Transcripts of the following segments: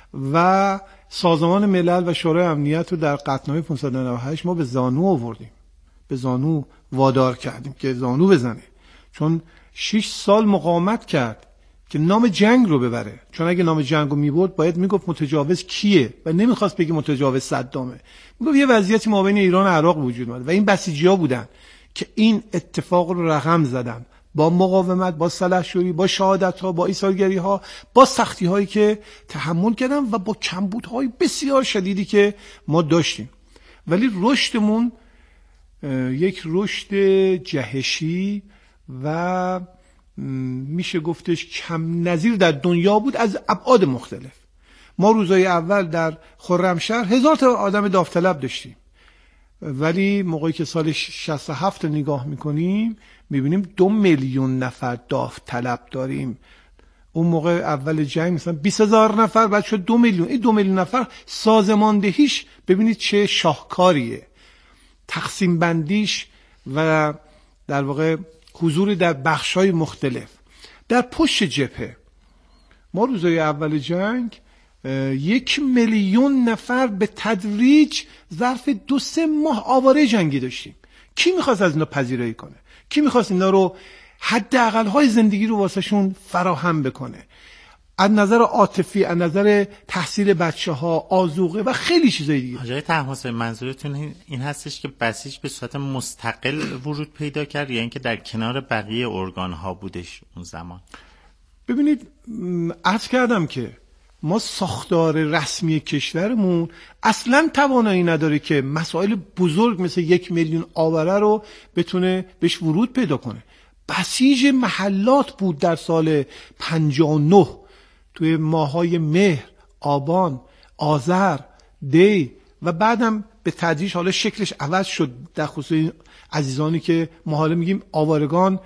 و سازمان ملل و شورای امنیت رو در قطعنامه 598 ما به زانو آوردیم، به زانو وادار کردیم که زانو بزنه، چون 6 سال مقاومت کرد که نام جنگ رو ببره، چون اگه نام جنگ رو میبرد باید میگفت متجاوز کیه و نمیخواست بگه متجاوز صدامه، میگفت یه وضعیتی مابین ایران و عراق وجود اومد و این بسیجی‌ها بودن که این اتفاق رو رقم زدن با مقاومت، با سلحشوری، با شهادت‌ها، با ایثارگری‌ها، با سختی‌هایی که تحمل کردن و با کمبودهای بسیار شدیدی که ما داشتیم. ولی رشدمون یک رشد جهشی و میشه گفتش کم نظیر در دنیا بود از ابعاد مختلف. ما روزهای اول در خرمشهر 1000 تا آدم داوطلب داشتیم، ولی موقعی که سال 67 نگاه میکنیم میبینیم 2 میلیون نفر داوطلب داریم. اون موقع اول جنگ مثلا 20,000 نفر، بعد شد 2 میلیون. این 2 میلیون نفر سازماندهیش ببینید چه شاهکاریه، تقسیم بندیش و در واقع حضور در بخش‌های مختلف. در پشت جبهه ما روزهای اول جنگ 1 میلیون نفر به تدریج ظرف 2-3 ماه آواره جنگی داشتیم. کی میخواست از اینا پذیرایی کنه؟ کی میخواست اینا رو حداقل‌های زندگی رو واسهشون فراهم بکنه؟ از نظر عاطفی، از نظر تحصیل بچه‌ها، آذوقه و خیلی چیزای دیگه. آقای طهماسبی، منظورتون این هستش که بسیج به صورت مستقل ورود پیدا کرد یا اینکه در کنار بقیه ارگان‌ها بودش اون زمان؟ ببینید، عرض کردم که ما ساختار رسمی کشورمون اصلا توانایی نداره که مسائل بزرگ مثل 1 میلیون آواره رو بتونه بهش ورود پیدا کنه. بسیج محلات بود در سال 59 توی ماهای مهر، آبان، آذر، دی و بعدم به تدریج حالا شکلش عوض شد در خصوص عزیزانی که ما حالا میگیم آوارگان،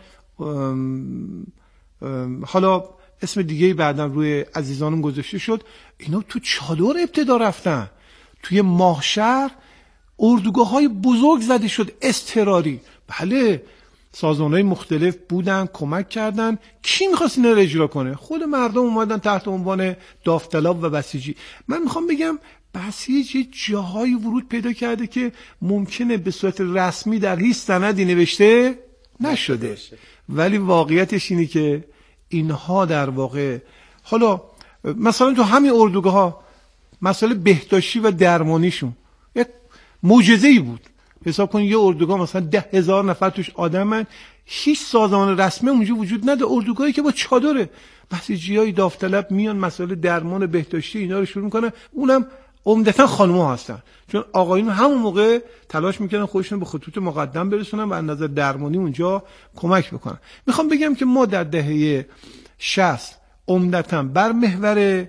حالا اسم دیگه بعداً روی عزیزانم گذاشته شد. اینا تو چادر ابتدا رفتن، توی ماهشهر اردوگاه‌های بزرگ زده شد اضطراری. بله، سازمان‌های مختلف بودن، کمک کردن. کی می‌خواست اینا رو اجرا کنه؟ خود مردم اومدن تحت عنوان داوطلب و بسیجی. من میخوام بگم بسیج یه جاهایی ورود پیدا کرده که ممکنه به صورت رسمی در هیچ سندی نوشته نشده، ولی واقعیتش اینه که اینها در واقع حالا مثلا تو همین اردوگاه‌ها مسئله بهداشتی و درمانیشون یک معجزه‌ای بود. حساب کن یه اردوگاه مثلا 10,000 نفر توش آدمن، هیچ سازمان رسمی اونجا وجود نداره، اردوگاهی که با چادره. بسیجیای داوطلب میان مسئله درمان بهداشتی اینا رو شروع میکنن، اونم عمدتاً خانم‌ها هستن، چون آقایون همون موقع تلاش میکنن خودشون به خطوط مقدم برسونن و از نظر درمانی اونجا کمک بکنن. میخوام بگم که ما در دهه 60 عمدتاً بر محور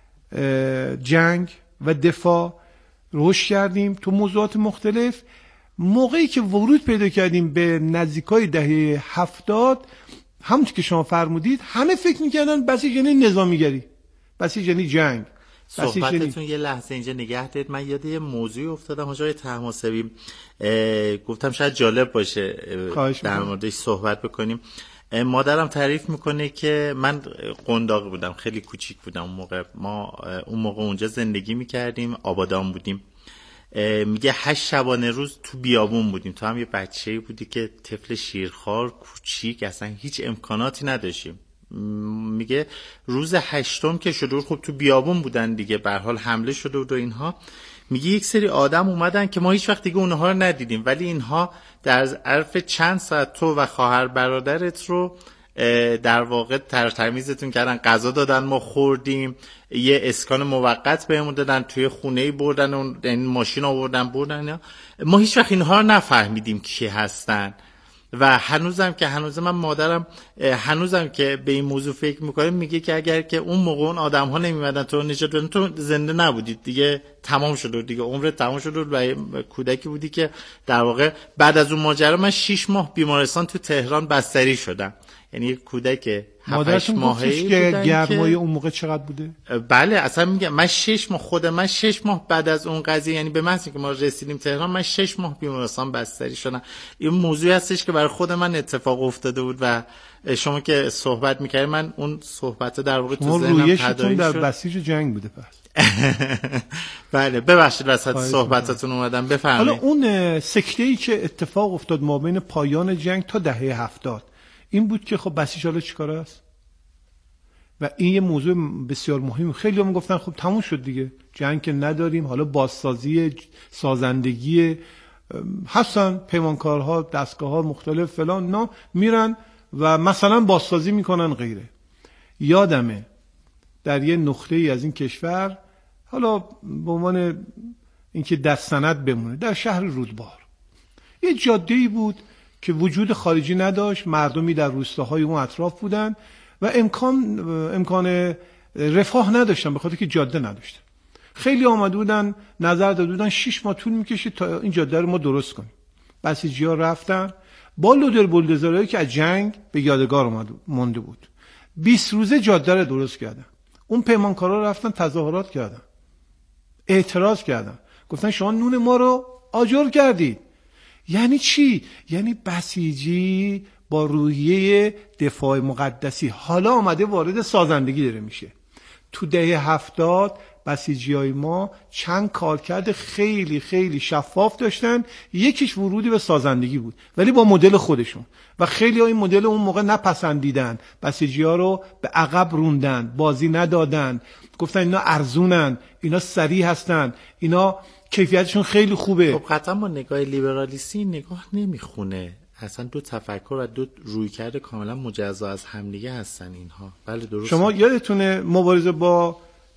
جنگ و دفاع رشد کردیم تو موضوعات مختلف. موقعی که ورود پیدا کردیم به نزدیکای دهه 70، همونطور که شما فرمودید، همه فکر میکردن بسیج یعنی نظامیگری، بسیج یعنی جنگ. صحبتتون یه لحظه اینجا نگه دارید، من یاد یه موضوعی افتادم آقای طهماسبی، گفتم شاید جالب باشه در موردش صحبت بکنیم. مادرم تعریف میکنه که من قنداقی بودم، خیلی کوچیک بودم اون موقع، ما اون موقع اونجا زندگی میکردیم، آبادان بودیم. میگه 8 شبانه روز تو بیابون بودیم. تو هم یه بچه‌ای بودی که طفل شیرخوار کوچیک، اصلا هیچ امکاناتی نداشتیم. میگه روز 8م که شد، خب تو بیابون بودن دیگه، به هر حال حمله شده بود و اینها. میگه یک سری آدم اومدن که ما هیچ وقت دیگه اونها رو ندیدیم، ولی اینها در ظرف چند ساعت تو و خواهر برادرت رو در واقع تمیزتون کردن، غذا دادن، ما خوردیم، یه اسکان موقت بهمون دادن، توی خونه‌ای بردن، این ماشین آوردن بردن. ما هیچ وقت اینها رو نفهمیدیم کی هستن و هنوزم من مادرم هنوزم که به این موضوع فکر میکنه، میگه که اگر که اون موقع اون آدم ها نمیمدن تو نجات بدن، تو زنده نبودید دیگه، تمام شد دیگه، عمرت تمام شد و کودکی بودی که در واقع بعد از اون ماجرا من 6 ماه بیمارستان تو تهران بستری شدم. یعنی یک کودک 7-8 ماهه‌ای که گرمای اون موقع چقدر بوده؟ بله اصلا میگم من 6 ماه خود من 6 ماه بعد از اون قضیه، یعنی به محض اینکه ما رسیدیم تهران من 6 ماه بیمارستان بستری شدم. این موضوعی هستش که برای خود من اتفاق افتاده بود و شما که صحبت می‌کردید من اون صحبت در واقع تو ذهنم تداعی شد. در بسیج جنگ بوده پس. بله ببخشید وسط صحبتاتون اومدم، بفرمایید. حالا اون سکته‌ای که اتفاق افتاد ما بین پایان جنگ تا دهه 70 این بود که خب بسیج حالا چیکار است؟ و این یه موضوع بسیار مهم. خیلی هم گفتن خب تموم شد دیگه، جنگ که نداریم، حالا بازسازی سازندگی هستن پیمانکارها دستگاه‌ها مختلف فلان نا میرن و مثلا بازسازی میکنن غیره. یادمه در یه نقطه‌ای از این کشور، حالا به عنوان اینکه در سند بمونه، در شهر رودبار یه جاده‌ای بود که وجود خارجی نداشت، مردمی در روستاهای اون اطراف بودن و امکان رفاه نداشتن به خاطر که جاده نداشتن. خیلی آمده بودن نظر داده بودن 6 ماه طول میکشه تا این جاده رو ما درست کنیم. بسیجی‌ها رفتن با لودر بولدوزرایی که از جنگ به یادگار مونده بود 20 روزه جاده رو درست کردن. اون پیمانکارا رفتن تظاهرات کردن، اعتراض کردن، گفتن شما نون ما رو آجر کردید. یعنی چی؟ یعنی بسیجی با روحیه دفاع مقدسی حالا آمده وارد سازندگی داره میشه. تو دهه 70 بسیجی‌های ما چند کارکرد خیلی خیلی شفاف داشتن، یکیش ورودی به سازندگی بود ولی با مدل خودشون و خیلی ها این مدل اون موقع نپسندیدن، بسیجی‌ها رو به عقب روندن، بازی ندادن، گفتن اینا ارزونن، اینا سریع هستن، اینا کیفیتشون خیلی خوبه. خب قطعا با نگاه لیبرالیستی نگاه نمیخونه، اصلا دو تفکر و دو رویکرد کاملا مجزا از همدیگه هستن اینها. بله درست. شما یادتونه مبارزه با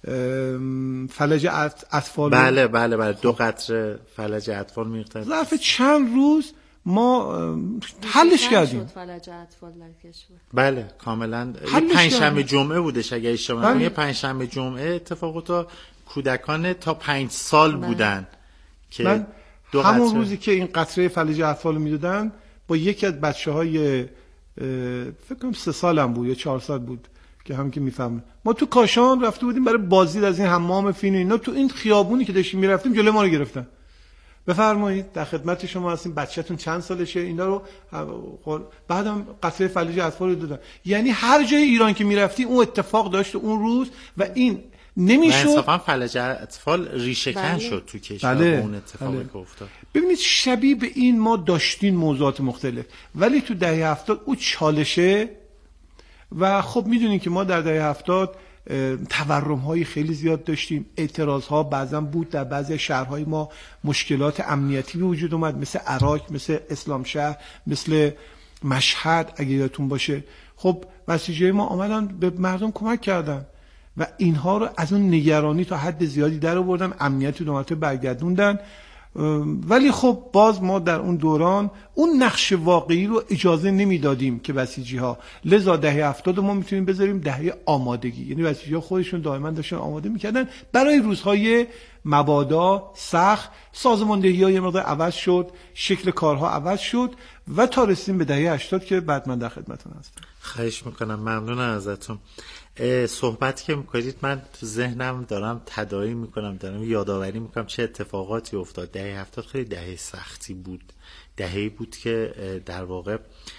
فلج اطفال؟ بله 2 قطره فلج اطفال می‌ریخت. ظرف چند روز ما حلش کردیم. فلج اطفال در کشور. بله کاملا. پنجشنبه جمعه بودش اگه اشتباه نکنم، پنجشنبه جمعه اتفاقات کودکان تا 5 سال بودن که من همون روزی که این قطره فلج اطفال میدادن با یکی از بچه‌های فکر کنم 3 سالم بود یا 4 سال بود که هم که میفهمه، ما تو کاشان رفته بودیم برای بازدید از این حمام فین اینا، تو این خیابونی که داشتیم میرفتیم جلوی ما رو گرفتن. بفرمایید در خدمت شما هستیم، بچه‌تون چند سالشه؟ اینا رو بعدم قطره فلج اطفال رو دادن. یعنی هر جای ایران که میرفتی اون اتفاق داشت اون روز و این نمیشد. انصافا فلج اطفال ریشه‌کن شد تو کشور اون اتفاقی که افتاد. ببینید شبیه به این ما داشتین موضوعات مختلف، ولی تو دهه 70 اون چالشه و خب میدونین که ما در دهه 70 تورم‌های خیلی زیاد داشتیم، اعتراض‌ها بعضا بود، در بعضی شهرهای ما مشکلات امنیتی به وجود اومد، مثل عراق، مثل اسلام شهر، مثل مشهد اگه یادتون باشه. خب بسیجی‌های ما آمدن به مردم کمک کردن و اینها رو از اون نگرانی تا حد زیادی در آوردن، امنیت رو دوباره برگردوندن. ولی خب باز ما در اون دوران اون نقش واقعی رو اجازه نمیدادیم که بسیجی‌ها، لذا دهه 70 ما میتونیم بذاریم دهه آمادگی، یعنی بسیجی‌ها خودشون دائما داشتن آماده میکردن برای روزهای مبادا سخت. سازماندهی‌ها یه مقدار عوض شد، شکل کارها عوض شد و تا رسیدیم به دهه 80 که بعد من در خدمتتون هستم. خواهش میکنم، ممنونم ازتون. صحبتی که میکنید من تو ذهنم دارم تداعی میکنم، دارم یادآوری میکنم چه اتفاقاتی افتاد. دهه 70 خیلی دهه سختی بود، دهه‌ای بود که در واقع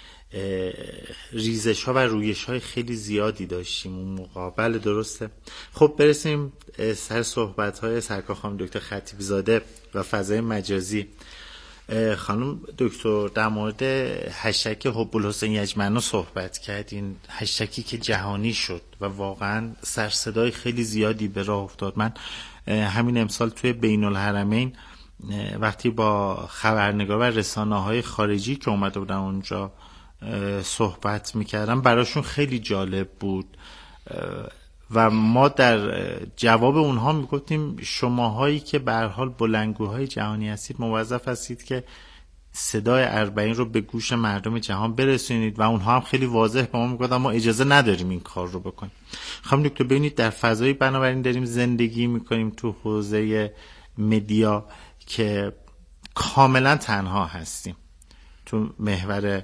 ریزش ها و رویش های خیلی زیادی داشتیم اون مقابل. درسته. خب برسیم سر صحبت های سرکار خانم دکتر خطیب زاده و فضای مجازی. خانم دکتر در مورد هشتگ حب الحسین یجمعنا صحبت کردین، هشتگی که جهانی شد و واقعا سر صدای خیلی زیادی به راه افتاد. من همین امسال توی بین الحرمین وقتی با خبرنگار و رسانه‌های خارجی که اومده بودن اونجا صحبت میکردم، براشون خیلی جالب بود و ما در جواب اونها میگفتیم شماهایی که به هر حال بلندگوهای جهانی هستید موظف هستید که صدای اربعین رو به گوش مردم جهان برسونید و اونها هم خیلی واضح به ما میگفتن ما اجازه نداریم این کار رو بکنیم. خانم دکتر ببینید در فضایی بنابراین داریم زندگی میکنیم تو حوزه مدیا که کاملا تنها هستیم تو محور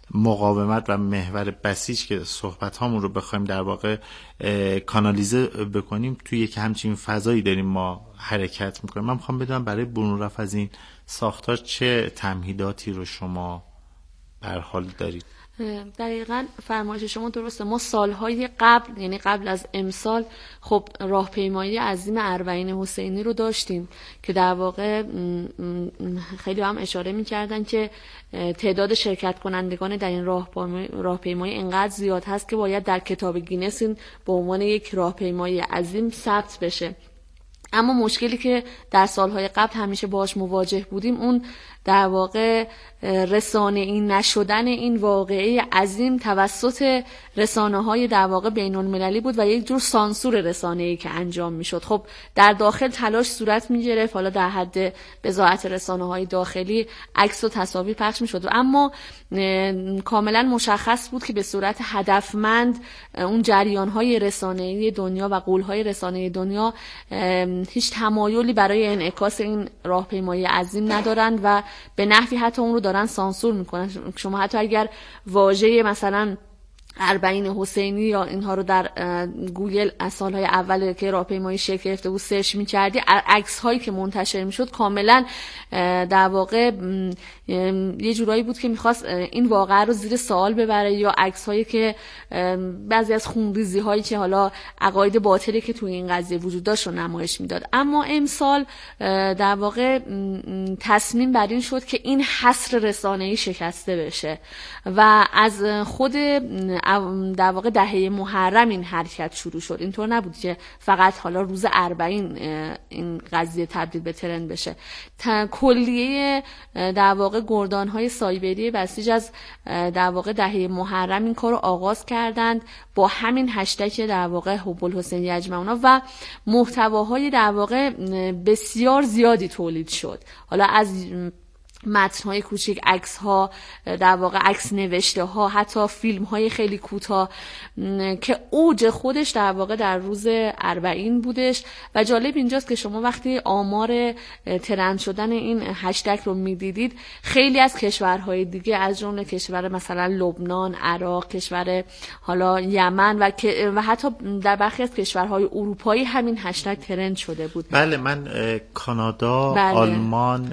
مقاومت و محور بسیج که صحبت هامون رو بخوایم در واقع کانالیزه بکنیم توی یک همچین فضایی داریم ما حرکت میکنیم. من میخوام بدونم برای برون رفت از این ساختار چه تمهیداتی رو شما بر حال دارید؟ دقیقاً فرمایش شما درسته. ما سالهای قبل، یعنی قبل از امسال، خب راهپیمایی عظیم اربعین حسینی رو داشتیم که در واقع خیلی هم اشاره می‌کردن که تعداد شرکت کنندگان در این راهپیمایی انقدر زیاد هست که باید در کتاب گینس این به عنوان یک راهپیمایی عظیم ثبت بشه. اما مشکلی که در سالهای قبل همیشه باهاش مواجه بودیم اون در واقع رسانه‌ای نشدن این واقعه عظیم توسط رسانه‌های در واقع بین‌المللی بود و یک جور سانسور رسانه‌ای که انجام می‌شد. خب در داخل تلاش صورت می‌گرفت، حالا در حد بضاعت رسانه‌های داخلی عکس و تصاویر پخش می‌شد، اما کاملا مشخص بود که به صورت هدفمند اون جریان‌های رسانه‌ای دنیا و غول‌های رسانه‌ای دنیا هیچ تمایلی برای انعکاس این راهپیمایی عظیم ندارند و به نحوی حتی اون رو دارن سانسور میکنن. شما حتی اگر واژه مثلا اربعین حسینی یا اینها رو در گوگل از سالهای اول که راهپیمایی شکل گرفته بود سرچ می‌کردی، عکس هایی که منتشر می‌شد کاملا در واقع یه جورایی بود که می‌خواست این واقعه رو زیر سوال ببره، یا عکس هایی که بعضی از خونریزی هایی که حالا عقاید باطلی که توی این قضیه وجود داشت رو نمایش میداد. اما امسال در واقع تصمیم بر این شد که این حصر رسانه‌ای شکسته بشه و از خود در واقع دهه محرم این حرکت شروع شد. اینطور نبود که فقط حالا روز اربعین این قضیه تبدیل به ترند بشه. کلیه در واقع گردان‌های سایبری بسیج از در واقع دهه محرم این کارو آغاز کردند با همین هشتگ در واقع حب الحسین یجمعنا و محتواهای در واقع بسیار زیادی تولید شد. حالا از متن‌های کوچیک، عکس‌ها، در واقع عکس نوشته ها، حتی فیلم‌های خیلی کوتاه که اوج خودش در واقع در روز اربعین بودش. و جالب اینجاست که شما وقتی آمار ترند شدن این هشتگ رو می‌دیدید، خیلی از کشورهای دیگه از جمله کشور مثلا لبنان، عراق، کشور حالا یمن و حتی در برخی از کشورهای اروپایی همین هشتگ ترند شده بود. بله، من کانادا، بله، آلمان،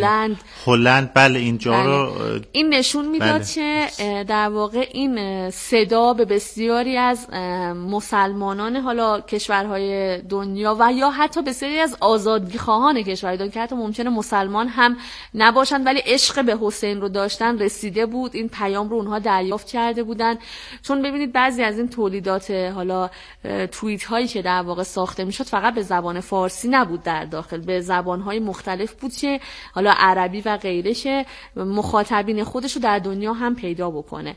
هلند، بله اینجا رو این نشون میداد بله. که در واقع این صدا به بسیاری از مسلمانان حالا کشورهای دنیا و یا حتی بسیاری از آزادیخواهان کشورهای دنیا که حتی ممکنه مسلمان هم نباشن ولی عشق به حسین رو داشتن رسیده بود. این پیام رو اونها دریافت کرده بودن. چون ببینید بعضی از این تولیدات حالا توییت هایی که در واقع ساخته میشد فقط به زبان فارسی نبود، در داخل به زبان های مختلف بود که حالا عربی و غیره که مخاطبین خودش رو در دنیا هم پیدا بکنه.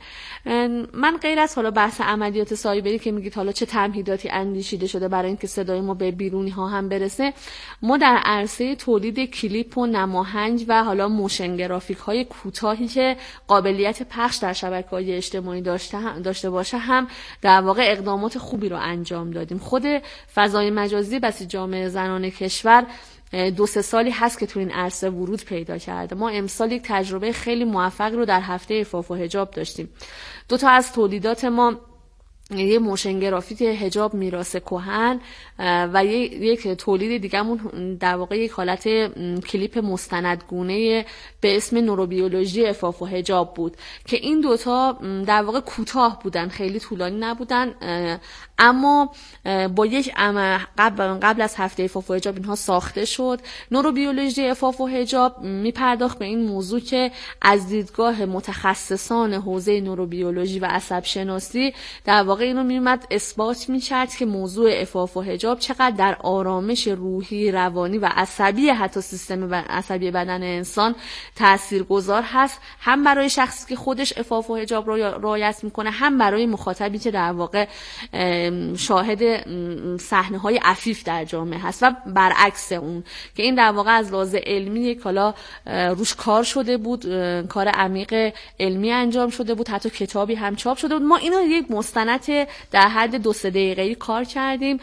من غیر از حالا بحث عملیات سایبری که میگید حالا چه تمهیداتی اندیشیده شده برای اینکه صدای ما به بیرونی ها هم برسه، ما در عرصه تولید کلیپ و نماهنگ و حالا موشن گرافیک های کوتاهی که قابلیت پخش در شبکه‌های اجتماعی داشته باشه هم در واقع اقدامات خوبی رو انجام دادیم. خود فضای مجازی بسیج جامعه زنان کشور 2-3 سالی هست که تو این عرصه ورود پیدا کرده. ما امسال یک تجربه خیلی موفق رو در هفته عفاف و حجاب داشتیم. 2 تا از تولیدات ما، یه موشن گرافیک حجاب میراث کهن و یک تولید دیگه‌مون در واقع یک حالت کلیپ مستندگونه به اسم نوروبیولوژی عفاف و حجاب بود که این 2 تا در واقع کوتاه بودن، خیلی طولانی نبودن، اما با یک قبل از هفته عفاف و حجاب اینها ساخته شد. نوروبیولوژی عفاف و حجاب میپرداخت به این موضوع که از دیدگاه متخصصان حوزه نوروبیولوژی و عصب شناسی در واقع اینو میومد اثبات میکرد که موضوع عفاف و حجاب چقدر در آرامش روحی، روانی و عصبی حتی سیستم عصبی بدن انسان تاثیرگذار هست، هم برای شخصی که خودش عفاف و حجاب رو رعایت میکنه، هم برای مخاطبی که در واقع شاهد صحنه‌های عفیف در جامعه هست و برعکس اون که این در واقع از لحاظ علمی یک حالا روش کار شده بود، کار عمیق علمی انجام شده بود، حتی کتابی هم چاپ شده بود. ما اینو یک مستند در حد 2-3 دقیقه‌ای کار کردیم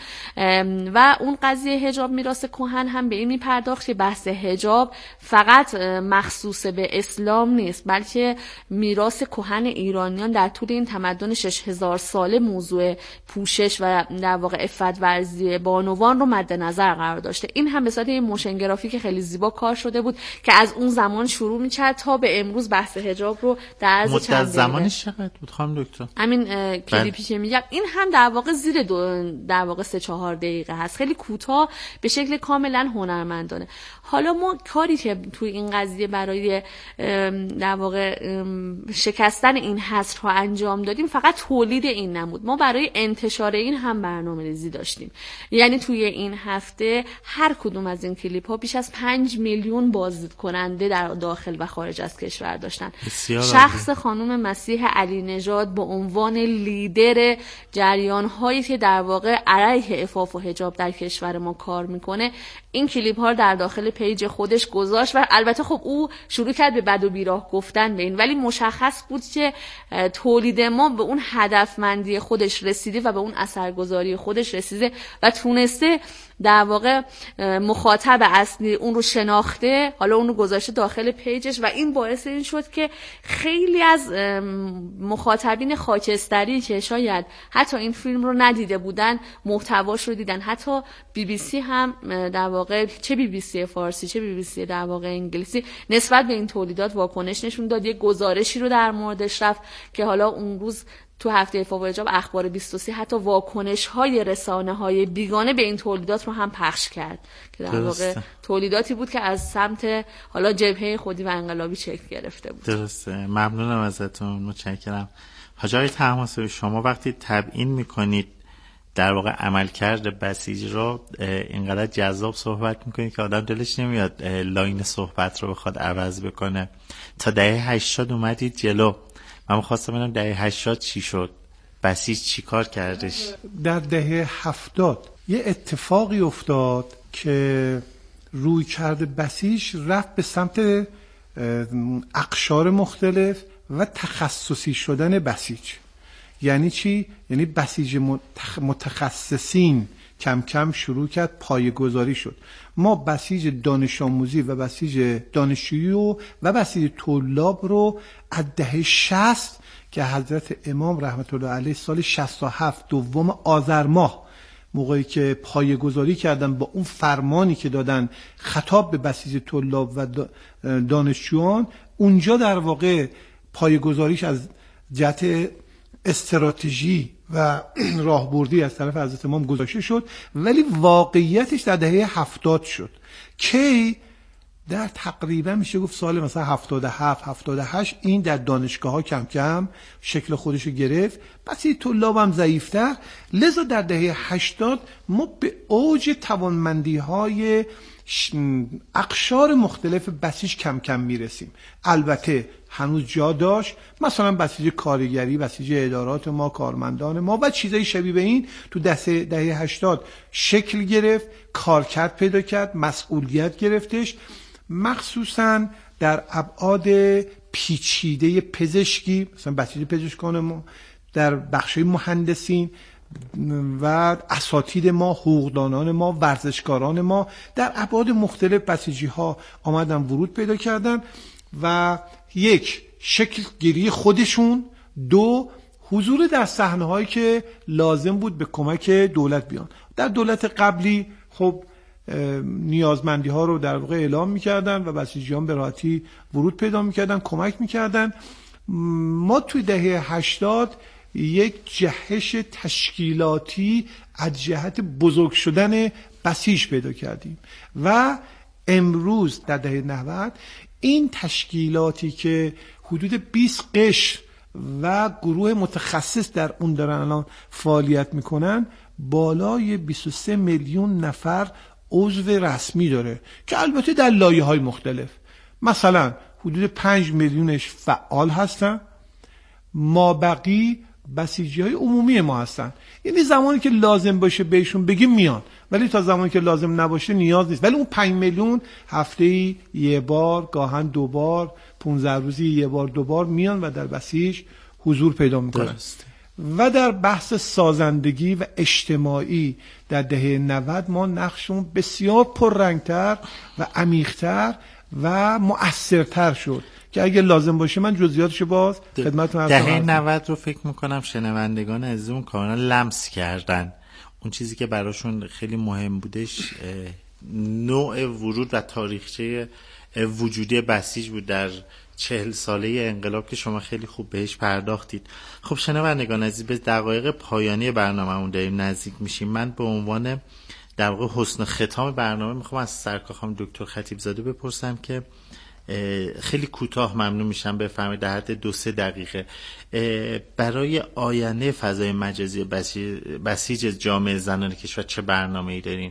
و اون قضیه حجاب میراث کهن هم به این میپرداخت که بحث حجاب فقط مخصوص به اسلام نیست، بلکه میراث کهن ایرانیان در طول این تمدن 6000 ساله موضوع پوشش و در واقع عفت ورزی بانوان رو مد نظر قرار داشته. این هم به صورت موشن گرافیک خیلی زیبا کار شده بود که از اون زمان شروع می‌کرد تا به امروز بحث حجاب رو در عرض چند دقیقه. مدت زمانش چقدر بود خانم دکتر؟ همین کلیپی که میگم این هم در واقع زیر در واقع 3-4 دقیقه هست، خیلی کوتاه به شکل کاملا هنرمندانه. حالا ما کاری که توی این قضیه برای در واقع شکستن این حصرها انجام دادیم فقط تولید این نبود، ما برای انتشار این هم برنامه‌ریزی داشتیم. یعنی توی این هفته هر کدوم از این کلیپ ها بیش از 5 میلیون بازدید کننده در داخل و خارج از کشور داشتن. شخص خانم مسیح علی نژاد به عنوان لیدر جریان هایی که در واقع علیه عفاف و حجاب در کشور ما کار میکنه این کلیپ ها در داخل پیج خودش گذاشت و البته خب او شروع کرد به بد و بیراه گفتن به این، ولی مشخص بود که تولید ما به اون هدفمندی خودش رسیده و به اون اثرگذاری خودش رسیده و تونسته در واقع مخاطب اصلی اون رو شناخته، حالا اون رو گذاشته داخل پیجش و این باعث این شد که خیلی از مخاطبین خاکستری که شاید حتی این فیلم رو ندیده بودن محتواش رو دیدن. حتی BBC هم در واقع چه BBC فارسی چه BBC در واقع انگلیسی نسبت به این تولیدات واکنش نشون داد، یک گزارشی رو در موردش رفت که حالا اون روز تو هفته عفاف و حجاب اخبار 23 حتی واکنش‌های رسانه‌های بیگانه به این تولیدات رو هم پخش کرد که در واقع تولیداتی بود که از سمت حالا جبهه خودی و انقلابی شکل گرفته بود. درسته، ممنونم ازتون، متشکرم. حاج آقای طهماسبی، شما وقتی تبیین میکنید در واقع عملکرد بسیج رو اینقدر جذاب صحبت میکنید که آدم دلش نمیاد لاین صحبت رو بخواد عوض بکنه. تا دهه 80 اومدید جلو، من خواستم ببینم دهه 80 چی شد؟ بسیج چی کار کردش؟ در دهه 70 یه اتفاقی افتاد که روی کرده بسیج رفت به سمت اقشار مختلف و تخصصی شدن بسیج. یعنی چی؟ یعنی بسیج متخصصین کم کم شروع کرد پایه‌گذاری شد. ما بسیج دانش آموزی و بسیج دانشجویی و بسیج طلاب رو از دهه 60 که حضرت امام رحمت الله علیه سال 67 دوم آذر ماه موقعی که پایه‌گذاری کردن با اون فرمانی که دادن خطاب به بسیج طلاب و دانشجویان، اونجا در واقع پایه‌گذاریش از جهت استراتژی و راهبردی از طرف حضرت امام گذاشته شد، ولی واقعیتش در دهه 70 شد که در تقریبا میشه گفت سال مثلا 77 78 این در دانشگاه ها کم کم شکل خودشو گرفت، بسی طلاب هم ضعیفتر، لذا در دهه 80 ما به اوج توانمندی های اقشار مختلف بسیج کم کم میرسیم. البته هنوز جا داشت، مثلا بسیج کارگری، بسیج ادارات ما، کارمندان ما و چیزای شبیه به این تو دهه 80 شکل گرفت، کارکرد پیدا کرد، مسئولیت گرفتش، مخصوصا در ابعاد پیچیده پزشکی، مثلا بسیج پزشکان ما، در بخشای مهندسین و اساتید ما، حقوقدانان ما، ورزشکاران ما، در ابعاد مختلف بسیجی ها آمدن ورود پیدا کردن و یک شکل گیری خودشون، دو حضور در صحنه هایی که لازم بود به کمک دولت بیان. در دولت قبلی خب نیازمندی ها رو در واقع اعلام میکردن و بسیجیان به راحتی ورود پیدا میکردن، کمک میکردن. ما توی دهه 80 یک جهش تشکیلاتی از جهت بزرگ شدن بسیج پیدا کردیم و امروز در دهه 90 این تشکیلاتی که حدود 20 قشر و گروه متخصص در اون دارن الان فعالیت میکنن، بالای 23 میلیون نفر عضو رسمی داره که البته در لایه‌های مختلف، مثلا حدود 5 میلیونش فعال هستن، مابقی بسیجی‌های عمومی ما هستن. یعنی زمانی که لازم باشه بهشون بگیم میان، ولی تا زمانی که لازم نباشه نیاز نیست. ولی اون 5 میلیون هفته‌ای یه بار، گاهن 2 بار، 15 روزی یه بار 2 بار میان و در بسیج حضور پیدا میکنن. و در بحث سازندگی و اجتماعی در دهه 90 ما نقشمون بسیار پررنگتر و عمیق‌تر و مؤثرتر شد که اگه لازم باشه من جزئیاتشو باز خدمتتون عرض کنم. دهه 90 رو فکر میکنم شنوندگان عزیزمون کاملا لمس کردن. اون چیزی که براشون خیلی مهم بودش نوع ورود و تاریخچه وجودی بسیج بود در 40 ساله انقلاب که شما خیلی خوب بهش پرداختید. خب شنوندگان عزیز، به دقایق پایانی برنامه‌مون داریم نزدیک میشیم. من به عنوان در واقع حسن ختام برنامه میخوام از سرکار خانم دکتر خطیبزاده بپرسم که خیلی کوتاه ممنون میشم بفرمایید در حد 2-3 دقیقه برای آینده فضای مجازی بسیج جامعه زنان کشور چه برنامه‌ای دارین؟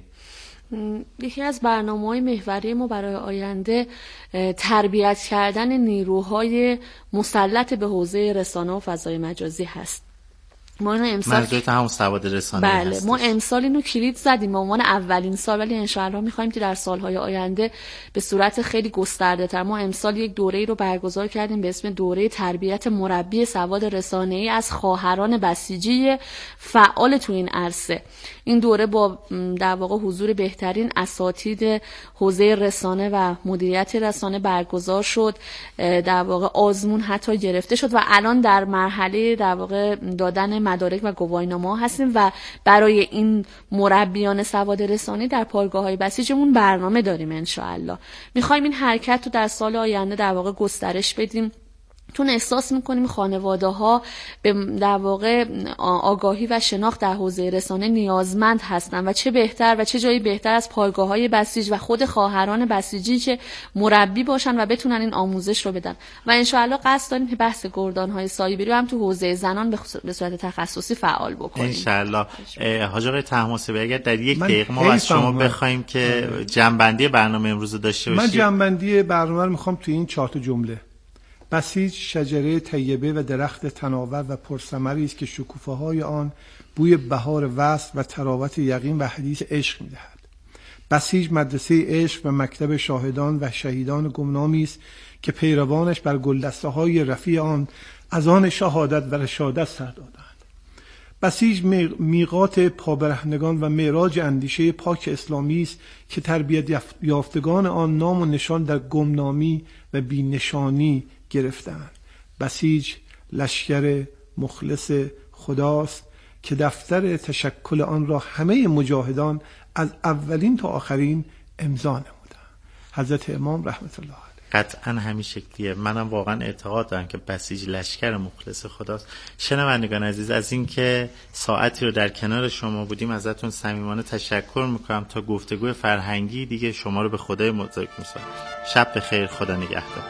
یکی از برنامه‌های محوری ما برای آینده تربیت کردن نیروهای مسلط به حوزه رسانه و فضای مجازی هست. ما اینو امسال منظورت همون سواد رسانه بله هستش. ما امسال اینو کلید زدیم به عنوان اولین سال، ولی انشاءالله می‌خوایم که در سال‌های آینده به صورت خیلی گسترده‌تر. ما امسال یک دوره‌ای رو برگزار کردیم به اسم دوره تربیت مربی سواد رسانه‌ای از خواهران بسیجی فعال تو این عرصه. این دوره با در واقع حضور بهترین اساتید حوزه رسانه و مدیریت رسانه برگزار شد. در واقع آزمون حتی گرفته شد و الان در مرحله در واقع دادن مدارک و گواهینامه‌ها هستیم و برای این مربیان سواد رسانه‌ای در پایگاه‌های بسیجمون برنامه داریم. انشاءالله می‌خوایم این حرکت رو در سال آینده در واقع گسترش بدیم، چون احساس میکنیم خانواده‌ها به در واقع آگاهی و شناخت در حوزه رسانه نیازمند هستند و چه بهتر و چه جایی بهتر از پایگاه‌های بسیج و خود خواهران بسیجی که مربی باشن و بتونن این آموزش رو بدن. و انشاءالله قصد داریم که بحث گردان‌های سایبری رو هم تو حوزه زنان به صورت تخصصی فعال بکنیم. انشاءالله. حاج آقای طهماسبی اگر در 1 دقیقه ما از شما بخوایم که جنبندی برنامه امروز داشته باشید. من جنبندی برنامه رو می‌خوام تو این 4 جمله. بسیج شجره طیبه و درخت تناور و پرثمری است که شکوفه‌های آن بوی بهار وصل و تراوت یقین و حدیث عشق می‌دهد. بسیج مدرسه عشق و مکتب شاهدان و شهیدان گمنامی است که پیروانش بر گلدسته‌های رفیع آن از آن شهادت و رشادت سر دادند. بسیج میقات پابرهنگان و معراج اندیشه پاک اسلامی است که تربیت یافتگان آن نام و نشان در گمنامی و بی‌نشانی گرفتند. بسیج لشکر مخلص خداست که دفتر تشکل آن را همه مجاهدان از اولین تا آخرین امضا نمودند. حضرت امام رحمت الله علیه. قطعا همین شکلیه. منم واقعا اعتقاد دارم که بسیج لشکر مخلص خداست. شنوندگان عزیز، از اینکه ساعتی رو در کنار شما بودیم ازتون صمیمانه تشکر میکنم. تا گفتگوی فرهنگی دیگه شما رو به خدای بزرگ میسپارم. شب بخیر، خدا نگهدار.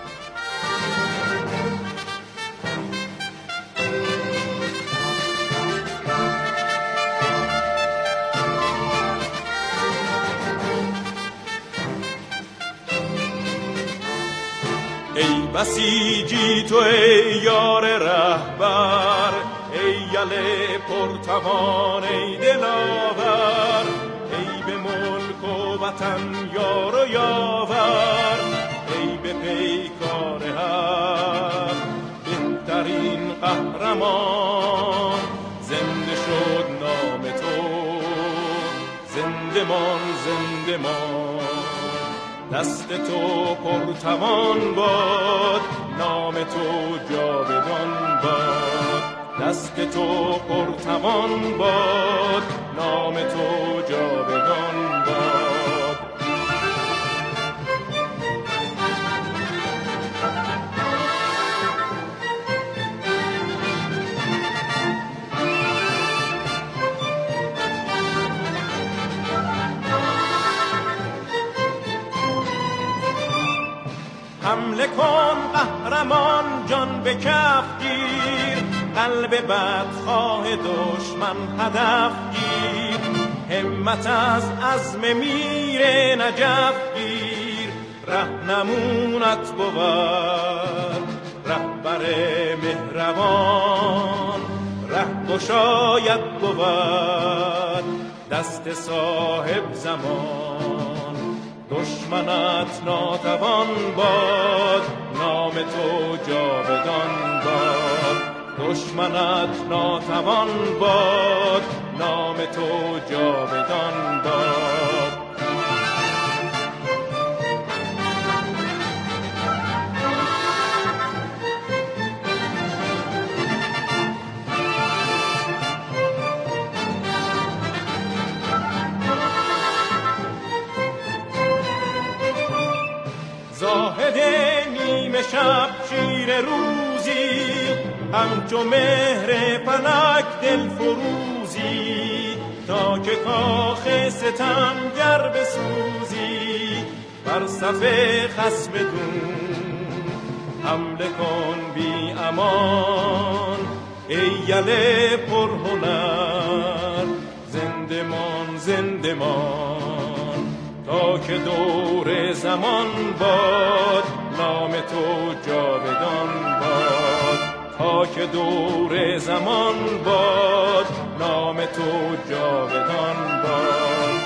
ای بسیجی تو ای یار رهبر، ای یل پرتوان ای دلاور، ای به ملک و وطن یار و یاور، ای به پیکار حق بهترین قهرمان. زنده شد نام تو، زنده مان زنده مان. دست تو پرتوان باد، نام تو جاودان باد. دست تو پرتوان باد، نام تو جاودان باد. حمله کن قهرمان جان به کف گیر، قلب بدخواه دشمن هدف گیر. همت از عزم میر نجف گیر، رهنمونت بود رهبر مهربان. شاید بود دست صاحب زمان. دشمنت ناتوان باد، نام تو جاودان باد. دشمنت ناتوان باد، نام تو جاودان باد. زاهد نیمه شب شیر روزی، همچو مهر فلک دل فروزی. تا که کاخ ستم گر بسوزی، بر صف خصم دون حمله کن بی امان. ای یل پرهنر زنده مان زنده مان، تا که دور زمان باد، نام تو جاودان باد. تا که دور زمان باد، نام تو جاودان باد.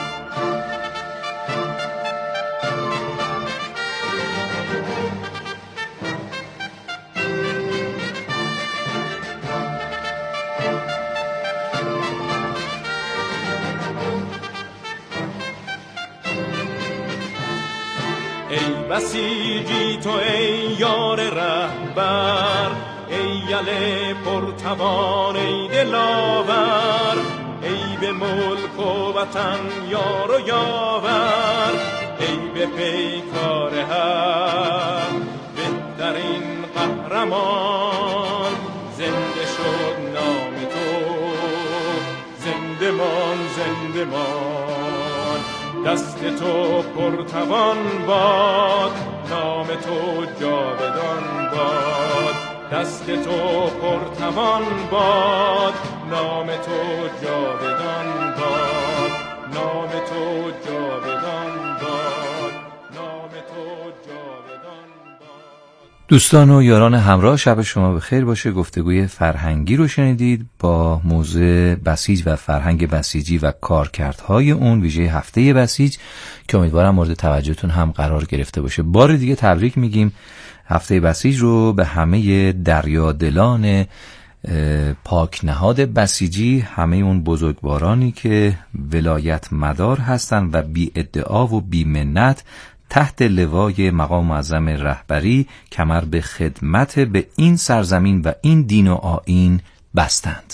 ای بسیجی تو ای یار رهبر، ای یل پرتوان ای دلاور. ای به ملک و وطن یار و یاور، ای به پیکار حق بهترین قهرمان. زنده شد نام تو، زنده مان زنده مان. دست تو پرتوان باد، نام تو جاودان باد. دست تو پرتوان باد، نام تو جاودان باد. نام تو جاودان باد، نام تو جاودان باد. دوستان و یاران همراه، شب شما بخیر باشه. گفتگوی فرهنگی رو شنیدید با موضوع بسیج و فرهنگ بسیجی و کارکردهای اون، ویژه هفته بسیج که امیدوارم مورد توجهتون هم قرار گرفته باشه. بار دیگه تبریک میگیم هفته بسیج رو به همه دریادلان پاک نهاد بسیجی، همه اون بزرگوارانی که ولایت مدار هستن و بی ادعا و بی منت تحت لوای مقام معظم رهبری کمر به خدمت به این سرزمین و این دین و آیین بستند.